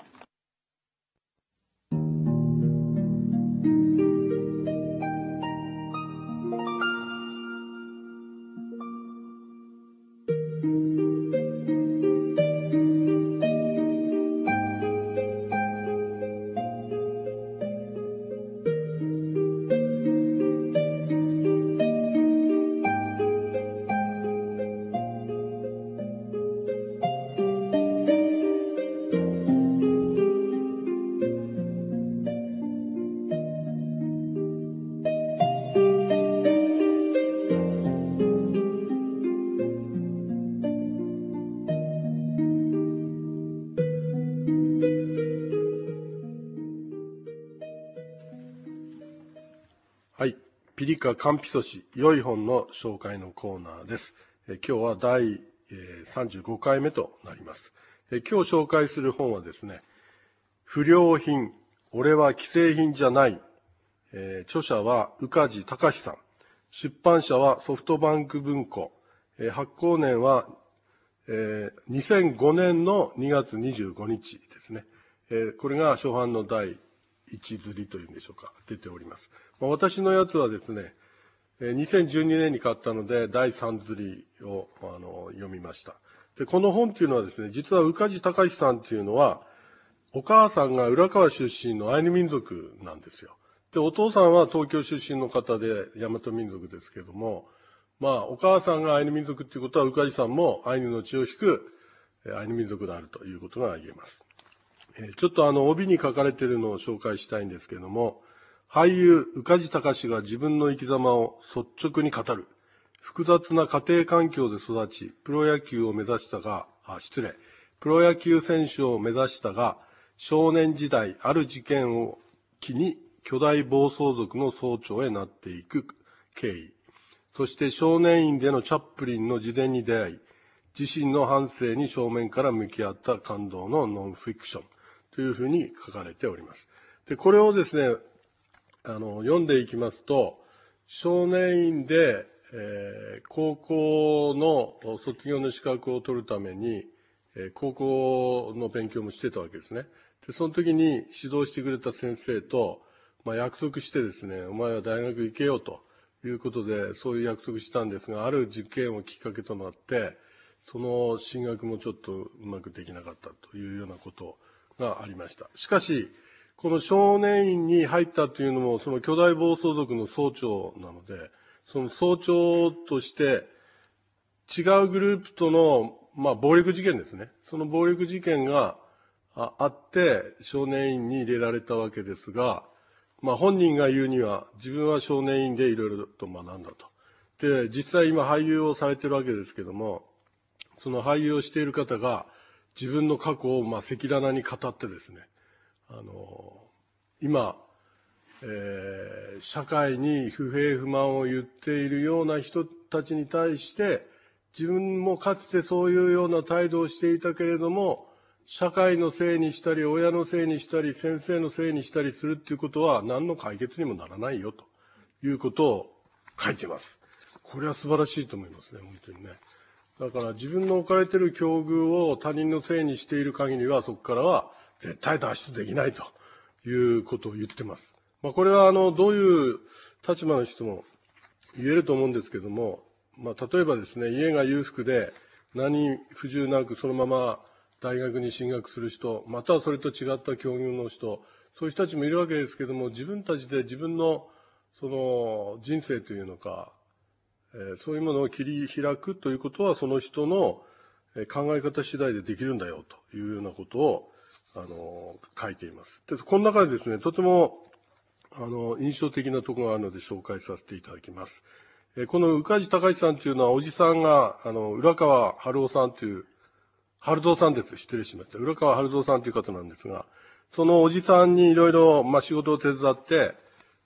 ピリカカンピソシ、良い本の紹介のコーナーです。え今日はだいさんじゅうごかいめとなります。え今日紹介する本はですね、不良品、俺は既製品じゃない。えー、著者は宇梶隆さん。出版社はソフトバンク文庫。えー、発行年は、えー、にせんごねんのにがつにじゅうごにちですね。えー、これが初版のだいいち刷りというんでしょうか、出ております。まあ、私のやつはですね、にせんじゅうにねんに買ったので、だいさん刷りをあの読みました。で、この本っていうのはですね、実は宇梶隆さんっていうのは、お母さんが浦川出身のアイヌ民族なんですよ。で、お父さんは東京出身の方で大和民族ですけども、まあ、お母さんがアイヌ民族っていうことは、宇梶さんもアイヌの血を引くアイヌ民族であるということが言えます。ちょっとあの、帯に書かれているのを紹介したいんですけども、俳優、宇梶隆が自分の生き様を率直に語る。複雑な家庭環境で育ち、プロ野球を目指したが、あ、失礼。プロ野球選手を目指したが、少年時代、ある事件を機に巨大暴走族の総長へなっていく経緯。そして少年院でのチャップリンの自伝に出会い、自身の半生に正面から向き合った感動のノンフィクション。というふうに書かれております。で、これをですね、あの、読んでいきますと、少年院で、えー、高校の卒業の資格を取るために、えー、高校の勉強もしてたわけですね。で、その時に指導してくれた先生と、まあ、約束してですね、お前は大学行けよということで、そういう約束したんですが、ある事件をきっかけとなって、その進学もちょっとうまくできなかったというようなことをがありました。しかし、この少年院に入ったというのも、その巨大暴走族の総長なので、その総長として、違うグループとの、まあ、暴力事件ですね。その暴力事件があって、少年院に入れられたわけですが、まあ、本人が言うには、自分は少年院でいろいろと学んだと。で、実際今俳優をされているわけですけども、その俳優をしている方が、自分の過去をまあ赤裸々に語ってですね、あの、今、えー、社会に不平不満を言っているような人たちに対して、自分もかつてそういうような態度をしていたけれども、社会のせいにしたり、親のせいにしたり、先生のせいにしたりするっていうことは何の解決にもならないよということを書いています。これは素晴らしいと思いますね、本当にね。だから自分の置かれている境遇を他人のせいにしている限りは、そこからは絶対脱出できないということを言ってます。まあ、これはあの、どういう立場の人も言えると思うんですけども、まあ、例えばですね、家が裕福で何不自由なくそのまま大学に進学する人、またはそれと違った境遇の人、そういう人たちもいるわけですけども、自分たちで自分のその人生というのか、そういうものを切り開くということは、その人の考え方次第でできるんだよというようなことを、あの、書いています。で、この中でですね、とても、あの、印象的なところがあるので紹介させていただきます。この宇梶隆さんというのは、おじさんが、あの、浦川春夫さんという、春蔵さんです。失礼しました。浦川春蔵さんという方なんですが、そのおじさんにいろいろ、まあ、仕事を手伝って、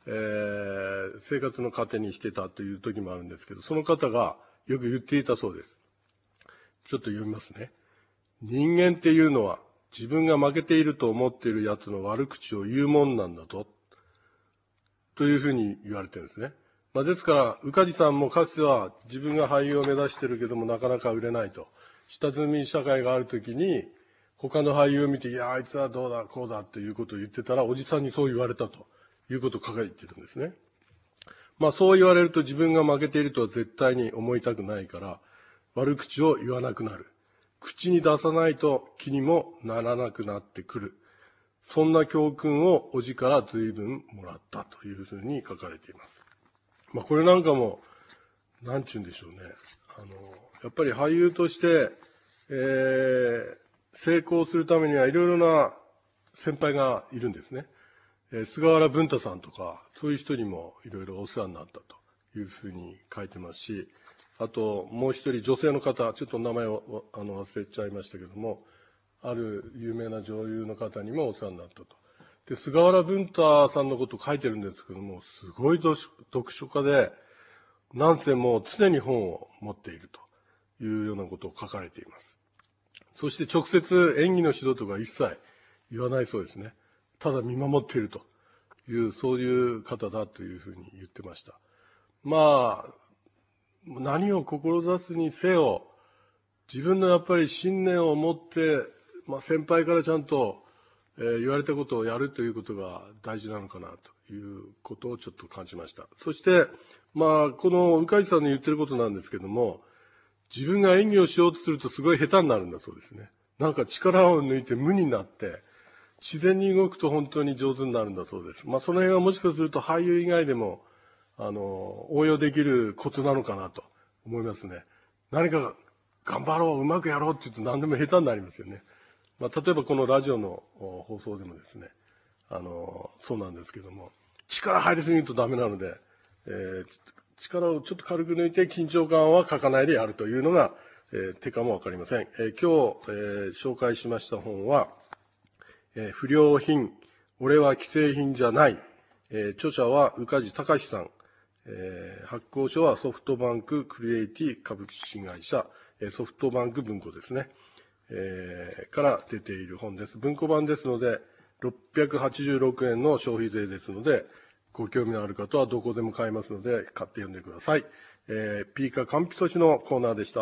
えー、生活の糧にしてたという時もあるんですけど、その方がよく言っていたそうです。ちょっと読みますね。人間っていうのは自分が負けていると思っている奴の悪口を言うもんなんだと、というふうに言われてるんですね。まあ、ですから、宇梶さんもかつては自分が俳優を目指してるけどもなかなか売れないと。下積み社会があるときに、他の俳優を見て、いや、あいつはどうだ、こうだということを言ってたら、おじさんにそう言われたということを書かれているんですね。まあそう言われると自分が負けているとは絶対に思いたくないから、悪口を言わなくなる。口に出さないと気にもならなくなってくる。そんな教訓をおじから随分もらったというふうに書かれています。まあこれなんかも、なんちゅうんでしょうね。あの、やっぱり俳優として、えー、成功するためにはいろいろな先輩がいるんですね。えー、菅原文太さんとか、そういう人にもいろいろお世話になったというふうに書いてますし、あともう一人女性の方、ちょっと名前をあの忘れちゃいましたけども、ある有名な女優の方にもお世話になったと。で、菅原文太さんのことを書いてるんですけども、すごい読書家で、なんせもう常に本を持っているというようなことを書かれています。そして直接演技の指導とか一切言わないそうですね。ただ見守っているという、そういう方だというふうに言ってました。まあ、何を志すにせよ、自分のやっぱり信念を持って、まあ先輩からちゃんと、えー、言われたことをやるということが大事なのかなということをちょっと感じました。そして、まあ、この宇梶さんの言ってることなんですけども、自分が演技をしようとするとすごい下手になるんだそうですね。なんか力を抜いて無になって、自然に動くと本当に上手になるんだそうです。まあその辺はもしかすると俳優以外でも、あの、応用できるコツなのかなと思いますね。何か頑張ろう、うまくやろうって言うと何でも下手になりますよね。まあ例えばこのラジオの放送でもですね、あの、そうなんですけども、力入りすぎるとダメなので、えー力をちょっと軽く抜いて緊張感は書かないでやるというのが、えー、手かもわかりません。えー、今日、えー、紹介しました本は、えー、不良品、俺は既製品じゃない。えー、著者は宇梶隆さん。えー、発行所はソフトバンククリエイティ株式会社、えー、ソフトバンク文庫ですね。えー、から出ている本です。文庫版ですので、ろっぴゃくはちじゅうろくえんの消費税ですので、ご興味のある方はどこでも買えますので、買って読んでください。えー、ピーカカンピソシのコーナーでした。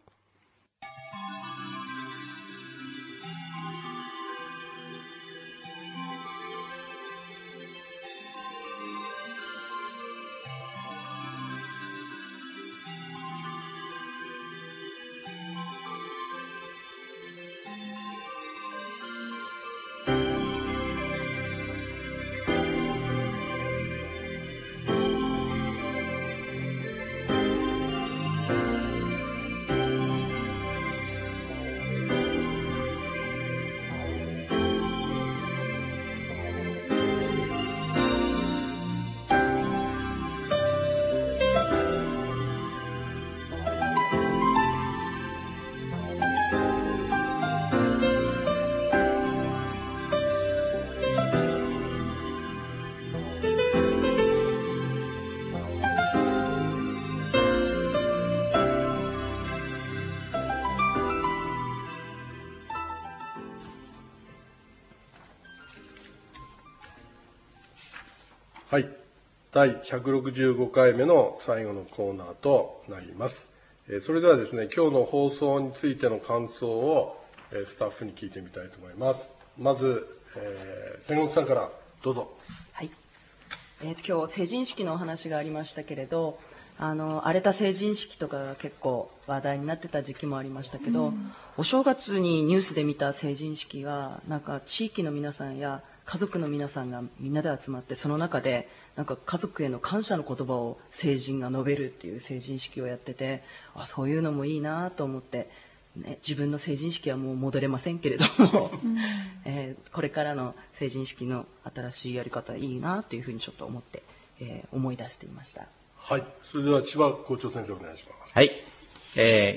はい。だいひゃくろくじゅうごかいめの最後のコーナーとなります。それではですね、今日の放送についての感想をスタッフに聞いてみたいと思います。まず、えー、千石さんからどうぞ。 はい。えー、今日成人式のお話がありましたけれど、あの荒れた成人式とかが結構話題になってた時期もありましたけど、うん、お正月にニュースで見た成人式はなんか地域の皆さんや家族の皆さんがみんなで集まって、その中でなんか家族への感謝の言葉を成人が述べるっていう成人式をやってて、あ、そういうのもいいなと思って、ね、自分の成人式はもう戻れませんけれども、うんえー、これからの成人式の新しいやり方いいなというふうにちょっと思って、えー、思い出していました。 はい。それでは千葉校長先生お願いします。 はい。えー、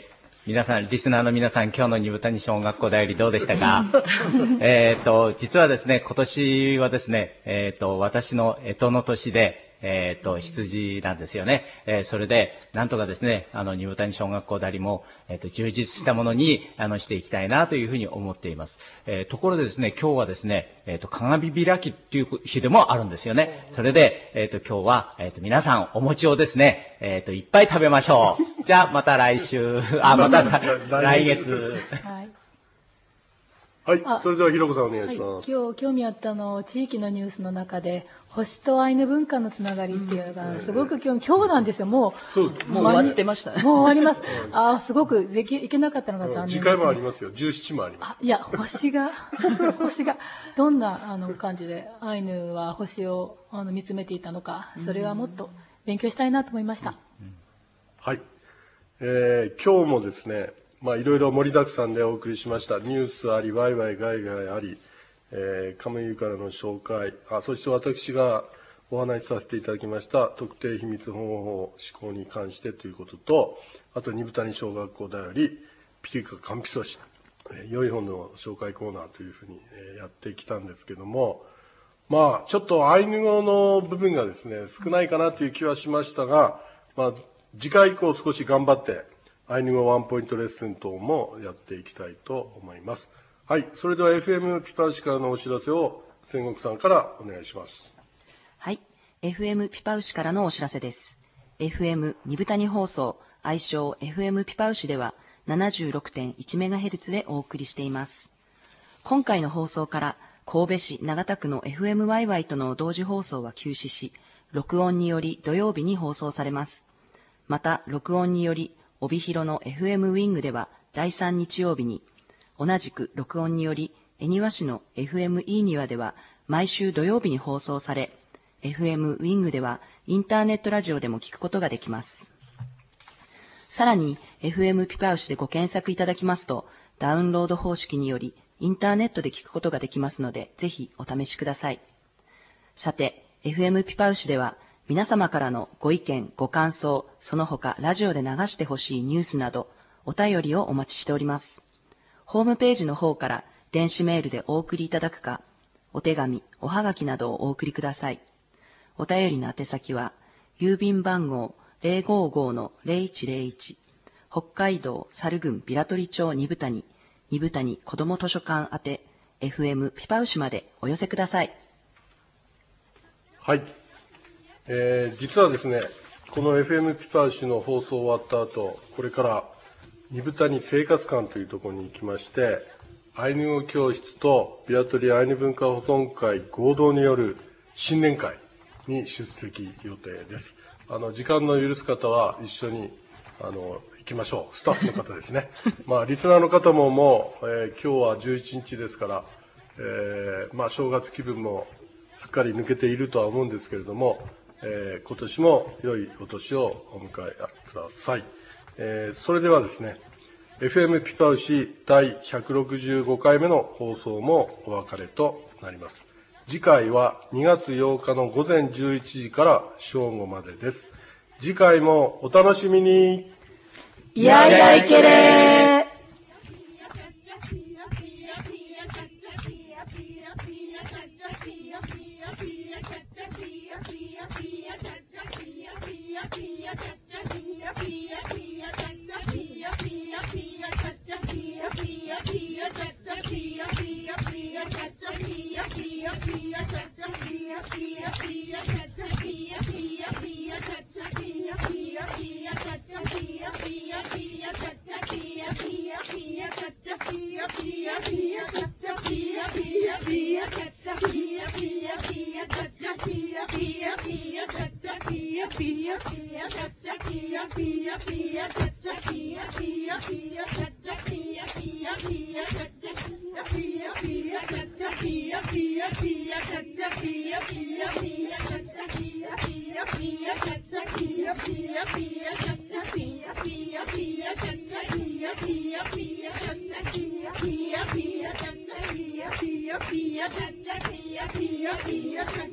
皆さん、リスナーの皆さん、今日の二部谷小学校だよりどうでしたか？えっと、実はですね、今年はですね、えっと、私の干支の年で、えっと、羊なんですよね。えー、それで、なんとかですね、あの、二部谷小学校だりも、えっと、充実したものに、あの、していきたいなというふうに思っています。えー、ところでですね、今日はですね、えっと、鏡開きっていう日でもあるんですよね。それで、えっと、今日は、えっと、皆さん、お餅をですね、えっと、いっぱい食べましょう。じゃあ、また来週、あ、また来月。 はい。 はい。それでは、ひろこさんお願いします。 はい、今日興味あったの、地域のニュースの中で、星とアイヌ文化のつながりっていうのが、すごく興味、今日なんですよ、もう。 そう、もう終わってましたね。 もう終わります。ああ、すごくでき、いけなかったのが残念です、ね。 次回もありますよ。じゅうななもあります。 あ、いや、星が、星が、どんな、あの、感じで、アイヌは星を、あの、見つめていたのか、それはもっと勉強したいなと思いました。 はい。えー、今日もですね、まあ、いろいろ盛りだくさんでお送りしました。ニュースあり、ワイワイガイガイあり、えー、カムイからの紹介、あ、そして私がお話しさせていただきました特定秘密保護法施行に関してということと、あと二部谷小学校だより、ピリカカンピソシ、えー、良い本の紹介コーナーというふうに、えー、やってきたんですけども、まあ、ちょっとアイヌ語の部分がですね、少ないかなという気はしましたが、まあ、次回以降少し頑張って、アイヌ語ワンポイントレッスン等もやっていきたいと思います。はい。それでは エフエム ピパウシからのお知らせを千石さんからお願いします。 はい。エフエム ピパウシからのお知らせです。エフエム 二部谷放送、愛称 エフエム ピパウシでは ななじゅうろくてんいちメガヘルツ でお送りしています。今回の放送から神戸市長田区の エフエムワイワイ との同時放送は休止し、録音により土曜日に放送されます。また、録音により帯広の エフエム ウィングではだいさん日曜日に、同じく録音により恵庭市の エフエム イーニワでは毎週土曜日に放送され、エフエム ウィングではインターネットラジオでも聞くことができます。さらに エフエム ピパウシでご検索いただきますと、ダウンロード方式によりインターネットで聞くことができますので、ぜひお試しください。さて、エフエム ピパウシでは皆様からのご意見、ご感想、その他ラジオで流してほしいニュースなど、お便りをお待ちしております。ホームページの方から電子メールでお送りいただくか、お手紙、おはがきなどをお送りください。お便りの宛先は、郵便番号 ゼロごーごーのゼロいちゼロいち、北海道猿郡平取町二部谷、二部谷子ども図書館宛て、エフエム ピパウシまでお寄せください。 はい。えー、実はですね、この エフエム ピパウシの放送終わった後、これから二部谷生活館というところに行きまして、アイヌ語教室と平取アイヌ文化保存会合同による新年会に出席予定です。あの、時間の許す方は一緒に、あの、行きましょう。スタッフの方ですね。まあ、リスナーの方ももう、えー、今日はじゅういちにちですから、えー、まあ、正月気分もすっかり抜けているとは思うんですけれども、えー、今年も良いお年をお迎えください。えー、それではですね、エフエム ピパウシ第ひゃくろくじゅうごかいめの放送もお別れとなります。次回はにがつようかの午前じゅういちじから正午までです。次回もお楽しみに。 いやいやいけれー。 Pia, pia, pia, pia, pia, pia, pia, pia, pia,